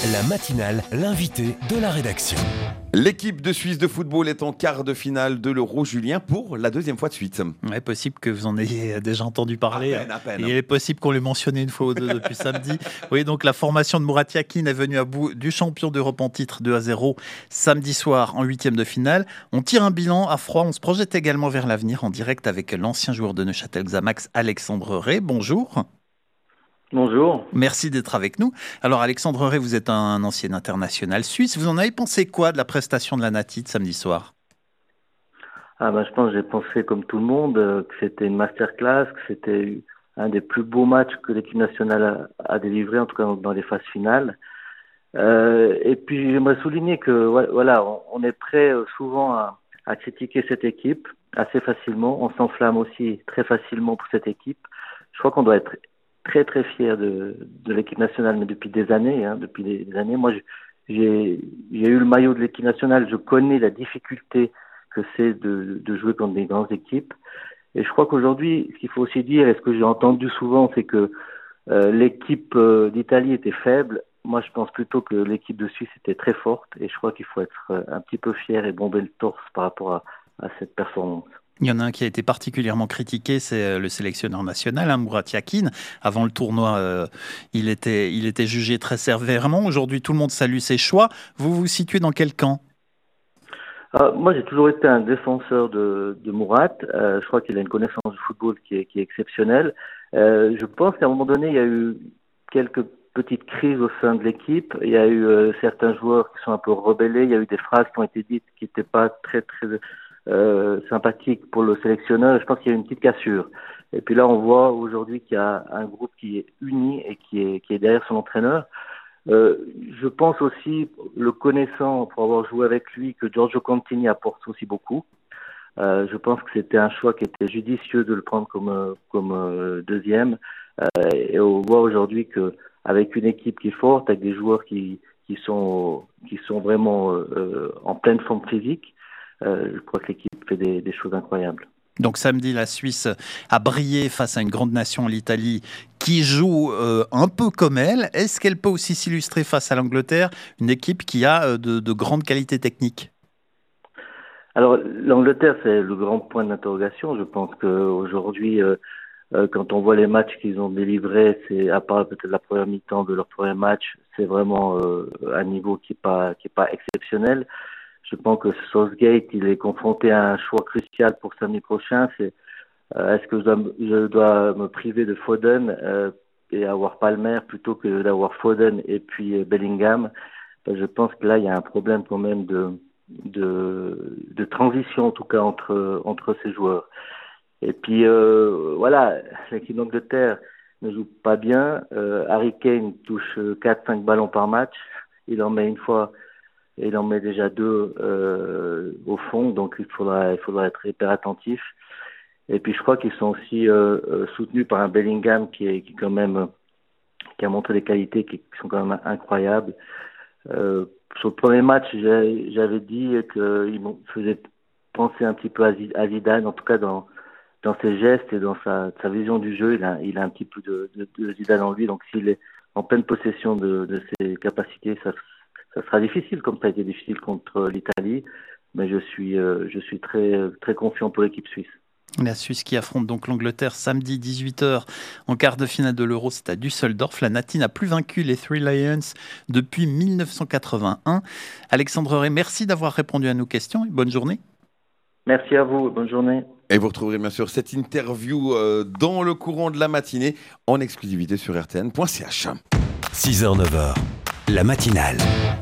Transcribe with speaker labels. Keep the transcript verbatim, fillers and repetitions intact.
Speaker 1: La matinale, l'invité de la rédaction.
Speaker 2: L'équipe de Suisse de football est en quart de finale de l'Euro, Julien, pour la deuxième fois de suite.
Speaker 3: Il est possible que vous en ayez déjà entendu parler.
Speaker 2: À peine, à peine.
Speaker 3: Il est possible qu'on l'ait mentionné une fois ou deux depuis samedi. Oui, donc la formation de Murat Yakin est venue à bout du champion d'Europe en titre deux à zéro samedi soir en huitième de finale. On tire un bilan à froid. On se projette également vers l'avenir en direct avec l'ancien joueur de Neuchâtel Xamax, Alexandre Ray. Bonjour.
Speaker 4: Bonjour.
Speaker 3: Merci d'être avec nous. Alors Alexandre Ray, vous êtes un ancien international suisse. Vous en avez pensé quoi de la prestation de la Nati de samedi soir ?
Speaker 4: Ah ben, je pense que j'ai pensé comme tout le monde euh, que c'était une masterclass, que c'était un des plus beaux matchs que l'équipe nationale a, a délivré, en tout cas dans les phases finales. Euh, et puis j'aimerais souligner que voilà, on, on est prêt euh, souvent à, à critiquer cette équipe assez facilement. On s'enflamme aussi très facilement pour cette équipe. Je crois qu'on doit être très très fier de, de l'équipe nationale, mais depuis des années, hein, depuis des, des années. Moi, j'ai, j'ai eu le maillot de l'équipe nationale, je connais la difficulté que c'est de, de jouer contre des grandes équipes. Et je crois qu'aujourd'hui, ce qu'il faut aussi dire, et ce que j'ai entendu souvent, c'est que euh, l'équipe euh, d'Italie était faible. Moi, je pense plutôt que l'équipe de Suisse était très forte, et je crois qu'il faut être euh, un petit peu fier et bomber le torse par rapport à, à cette performance.
Speaker 3: Il y en a un qui a été particulièrement critiqué, c'est le sélectionneur national, hein, Murat Yakin. Avant le tournoi, euh, il, était, il était jugé très sévèrement. Aujourd'hui, tout le monde salue ses choix. Vous vous situez dans quel camp ?
Speaker 4: euh, Moi, j'ai toujours été un défenseur de, de Murat. Euh, je crois qu'il a une connaissance du football qui est, qui est exceptionnelle. Euh, je pense qu'à un moment donné, il y a eu quelques petites crises au sein de l'équipe. Il y a eu euh, certains joueurs qui sont un peu rebellés. Il y a eu des phrases qui ont été dites qui n'étaient pas très, très... Euh, sympathique pour le sélectionneur. Je pense qu'il y a une petite cassure. Et puis là, on voit aujourd'hui qu'il y a un groupe qui est uni et qui est, qui est derrière son entraîneur. Euh, je pense aussi, le connaissant, pour avoir joué avec lui, que Giorgio Contini apporte aussi beaucoup. Euh, je pense que c'était un choix qui était judicieux de le prendre comme, comme euh, deuxième. Euh, et on voit aujourd'hui que avec une équipe qui est forte, avec des joueurs qui, qui, sont, qui sont vraiment euh, en pleine forme physique, Euh, je crois que l'équipe fait des, des choses incroyables.
Speaker 3: Donc samedi, la Suisse a brillé face à une grande nation, l'Italie, qui joue euh, un peu comme elle. Est-ce qu'elle peut aussi s'illustrer face à l'Angleterre, une équipe qui a euh, de, de grandes qualités techniques ?
Speaker 4: Alors l'Angleterre, c'est le grand point d'interrogation. Je pense qu'aujourd'hui, euh, euh, quand on voit les matchs qu'ils ont délivrés, c'est à part peut-être la première mi-temps de leur premier match, c'est vraiment euh, un niveau qui n'est pas, qui est pas exceptionnel. Je pense que Southgate, il est confronté à un choix crucial pour samedi prochain. C'est euh, est-ce que je dois, je dois me priver de Foden euh, et avoir Palmer plutôt que d'avoir Foden et puis euh, Bellingham. Euh, je pense que là, il y a un problème quand même de de, de transition en tout cas entre entre ces joueurs. Et puis euh, voilà, l'équipe d'Angleterre ne joue pas bien. Euh, Harry Kane touche quatre cinq ballons par match. Il en met une fois. Et il en met déjà deux euh, au fond, donc il faudra, il faudra être hyper attentif. Et puis je crois qu'ils sont aussi euh, soutenus par un Bellingham qui est qui quand même qui a montré des qualités qui, qui sont quand même incroyables. Euh, sur le premier match, j'ai, j'avais dit qu'il me faisait penser un petit peu à, à Zidane, en tout cas dans dans ses gestes et dans sa, sa vision du jeu, il a, il a un petit peu de, de, de Zidane en lui. Donc s'il est en pleine possession de, de ses capacités, ça Ça sera difficile, comme ça a été difficile contre l'Italie, mais je suis, euh, je suis très, très confiant pour l'équipe suisse.
Speaker 3: La Suisse qui affronte donc l'Angleterre samedi dix-huit heures en quart de finale de l'Euro, c'est à Düsseldorf. La Nati n'a plus vaincu les Three Lions depuis dix-neuf cent quatre-vingt-un. Alexandre Ray, merci d'avoir répondu à nos questions et bonne journée.
Speaker 4: Merci à vous, bonne journée.
Speaker 2: Et vous retrouverez bien sûr cette interview euh, dans le courant de la matinée en exclusivité sur R T N point C H.
Speaker 1: six heures neuf heures, la matinale.